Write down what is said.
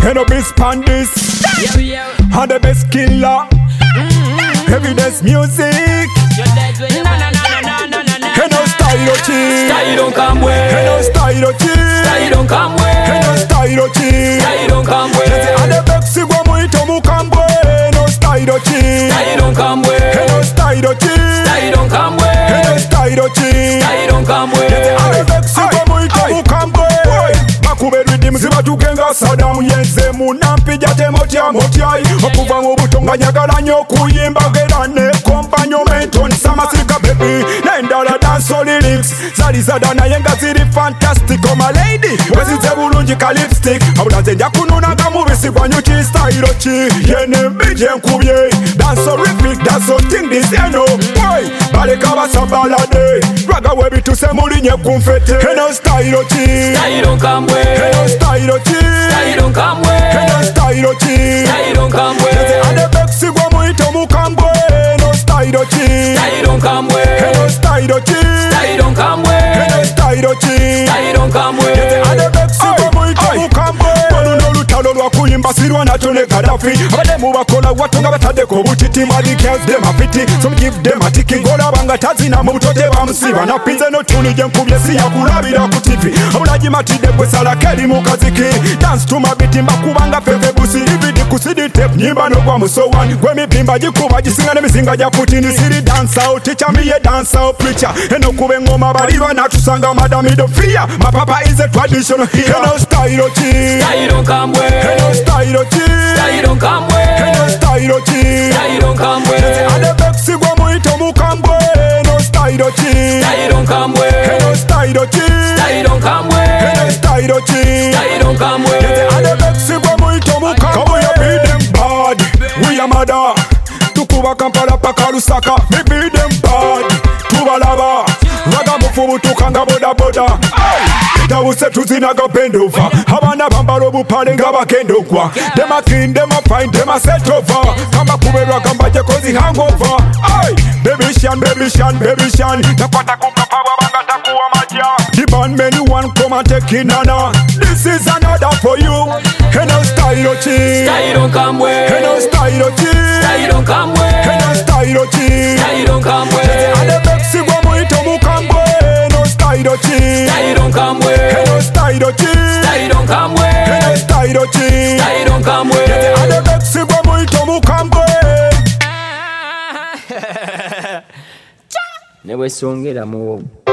Head up is pandis. And the best killer. Evidence music. Hey no style of cheese. Style don't come way. Hey no style of cheese. Style don't come way. Hey no style of cheese. Style don't come way. And the best go muito mukambwe. No style of cheese. Style don't come way. Hey no style of cheese. Style don't come way. Hey no style of cheese. Style don't come way. And the best go muito mukambwe. Bakubera ziba tugenga Saddam yenze munampija temotya motyai okuva mu butonga nyagala nnyo okuyimba era ne kompanyo menton samasirika baby n'endala dancehall lyrics zali zada naye nga ziri fantastic oma lady wezize bulungi ka lipstick abula nze nja kununanga mubisi gwa nyuki style ki yene mbije nkubye dancehall rhythmic dancehall thing this eno boy baleka basabalade lwaga webituse mulinye kumfete eno style ki Style don't come way. eno style ki Style don't come way. eno style ki Style don't come way. ane beksi gwa muito mukambwe eno style ki Style don't come way. eno style ki Style don't come way. eno style ki Style don't come way. ane beksi gwa muito mukambwe oluno olutalo lwakuyimba sirwa nakyo ne Gaddafi abadde mubakola watunga bataddeko obutiti mali girls them a pity some give them a tiki golabanga tazina mu buto tebamusiba napinze notuni gye nkubye siyakulabira ku TV abulaji matidde gwe salako eri mu kaziki dance to my beat mbakubanga feve busi lividi ku CD tape nyimba nogwa musowani gwe mipimba gikuba gisinga n'emizinga gya Putin siri dance out teacher me ye dance out preacher eno kube engoma balirwa natusanga madami do fear my papa is a traditional hero eno style ki Style don't come way. eno style ki Style don't come way. eno style ki Style don't come way. ane beksi gwa muito mukambwe eno style ki Style don't come way. eno style ki Style don't come way. eno style ki Style don't come way. ane beksi gwa muito mukambwe we be them bad we are mother tukuba Kampala paka Lusaka we be them bad tubalaba raga mufubutuka nga bodaboda tawuse tuzinaga bendova abaana bambala obupale nga bagenda okwa them a clean them a fine them a set over kamba kuberwa kamba jekozi hangover ay baby shan nakwata kukapa wabanga takuwa maja the band many one come and take in nana this is another for you eno style ki Style don't come way. eno style ki Style don't come way. eno style ki Style don't come way. ane beksi gwa muito mukambwe eno style ki Style don't come way. eno style ki Style don't come way. eno style ki Style don't come way. ane beksi gwa muito mukambwe Ne bwesongera mu